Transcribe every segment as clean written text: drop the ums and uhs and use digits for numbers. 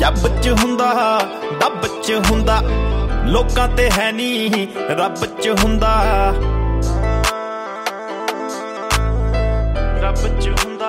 ਜੱਬ ਚ ਹੁੰਦਾ ਡੱਬ ਚ ਹੁੰਦਾ, ਲੋਕਾਂ ਤੇ ਹੈ ਨੀ ਰੱਬ ਚ ਹੁੰਦਾ, ਰੱਬ ਚ ਹੁੰਦਾ।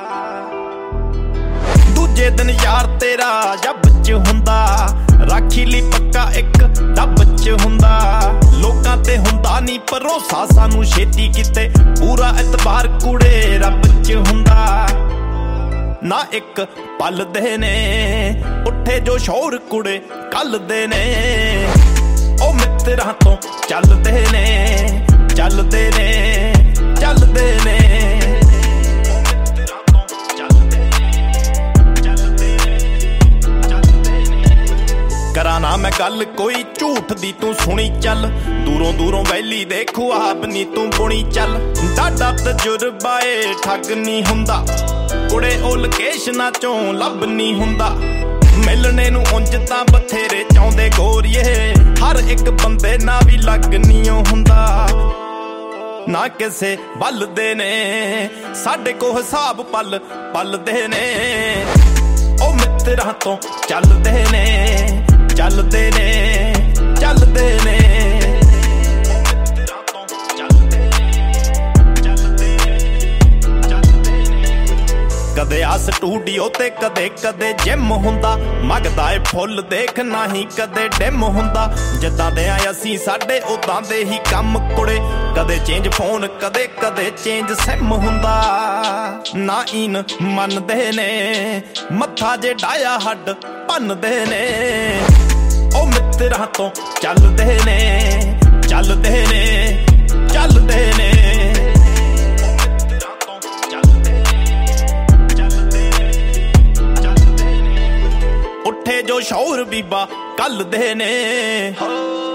ਦੂਜੇ ਦਿਨ ਯਾਰ ਤੇਰਾ ਜੱਬ ਚ ਹੁੰਦਾ, ਰਾਖੀ ਲਈ ਪੱਕਾ ਇੱਕ ਡੱਬ ਚ ਹੁੰਦਾ, ਲੋਕਾਂ ਤੇ ਹੁੰਦਾ ਨੀ ਭਰੋਸਾ ਸਾਨੂੰ ਛੇਤੀ ਕਿਤੇ, ਪੂਰਾ ਇਤਬਾਰ ਕੁੜੇ ਰੱਬ ਚ ਹੁੰਦਾ। ਨਾ ਇੱਕ ਪਲ ਦੇ ਨੇ ਉੱਠੇ ਜੋ ਸ਼ੌਰ ਕੁੜੇ ਕੱਲ ਦੇ ਨੇ, ਉਹ ਮਿੱਤਰਾਂ ਤੋਂ ਚੱਲਦੇ ਨੇ ਚੱਲਦੇ ਨੇ ਚੱਲਦੇ ਨੇ, ਕਰਾਂ ਨਾ ਮੈਂ ਗੱਲ ਕੋਈ ਝੂਠ ਦੀ ਤੂੰ ਸੁਣੀ ਚੱਲ, ਦੂਰੋਂ ਦੂਰੋਂ ਵੈਲੀ ਦੇ ਖੁਆਬ ਨੀ ਤੂੰ ਬੁਣੀ ਚੱਲ, ਡਾਡਾ ਤਜੁਰਬਾ ਏ ਠੱਗ ਨੀ ਹੁੰਦਾ, ਕੁੜੇ ਉਹ ਲੋਕੇਸ਼ਨਾਂ ਚੋਂ ਲੱਭ ਨੀ ਹੁੰਦਾ, ਮਿਲਣੇ ਨੂੰ ਉਂਝ ਤਾਂ ਬਥੇਰੇ ਚਾਹੁੰਦੇ ਗੋਰੀਏ, ਹਰ ਇੱਕ ਬੰਦੇ ਨਾਲ ਵੀ ਲੱਗ ਨੀ ਹੁੰਦਾ, ਨਾ ਕਿਸੇ ਵੱਲਦੇ ਨੇ ਸਾਡੇ ਕੋ ਹਿਸਾਬ ਪਲ ਪਲਦੇ ਨੇ, ਉਹ ਮਿੱਤਰਾਂ ਤੋਂ ਚੱਲਦੇ ਨੇ ਚੱਲਦੇ ਨੇ ਚੱਲਦੇ ਨੇ, ਕਦੇ ਆ ਸਟੂਡੀਓ ਤੇ ਕਦੇ ਕਦੇ ਜਿਮ ਹੁੰਦਾ, ਮੰਗਦਾ ਏ ਫੁੱਲ ਦੇਖ ਨਹੀਂ ਕਦੇ ਡਿਮ ਹੁੰਦਾ, ਜਿੱਦਾਂ ਦੇ ਆ ਅਸੀਂ ਸਾਡੇ ਉਦਾਂ ਦੇ ਹੀ ਕੰਮ ਕੁੜੇ, ਕਦੇ ਚੇਂਜ ਫੋਨ ਕਦੇ ਕਦੇ ਚੇਂਜ ਸਿਮ ਹੁੰਦਾ, ਨਾ ਇਨ ਮੰਨਦੇ ਨੇ ਮੱਥਾ ਜੇ ਡਾਇਆ ਹੱਡ ਭੰਨਦੇ ਨੇ, ਉਹ ਮਿੱਤਰਾਂ ਤੋਂ ਚੱਲਦੇ ਨੇ ਚੱਲਦੇ ਨੇ ਚੱਲਦੇ ਨੇ, ਉੱਠੇ ਜੋ ਸ਼ੌਰ ਬੀਬਾ ਕੱਲ ਦੇ ਨੇ।